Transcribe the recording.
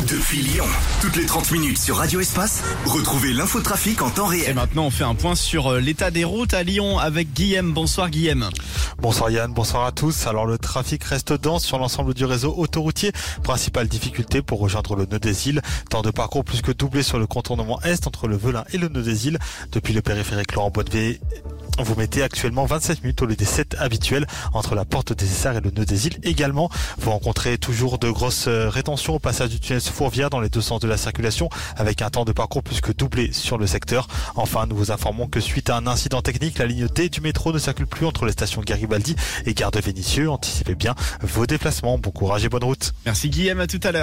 Depuis Lyon, toutes les 30 minutes sur Radio Espace, retrouvez l'infotrafic en temps Et réel. maintenant, on fait un point sur l'état des routes à Lyon avec Guillaume. Bonsoir Guillaume. Bonsoir Yann, bonsoir à tous. Alors le trafic reste dense sur l'ensemble du réseau autoroutier. Principale difficulté pour rejoindre le nœud des îles. Temps de parcours plus que doublé sur le contournement est entre le Velin et le nœud des îles. Depuis le périphérique Laurent-Bonnevé, vous mettez actuellement 27 minutes au lieu des 7 habituels entre la porte des Essarts et le nœud des îles. Également, vous rencontrez toujours de grosses rétentions au passage du tunnel Fourvière dans les deux sens de la circulation avec un temps de parcours plus que doublé sur le secteur. Enfin, nous vous informons que suite à un incident technique, la ligne D du métro ne circule plus entre les stations Garibaldi et Gare de Vénissieux. Anticipez bien vos déplacements. Bon courage et bonne route. Merci Guillaume, à tout à l'heure.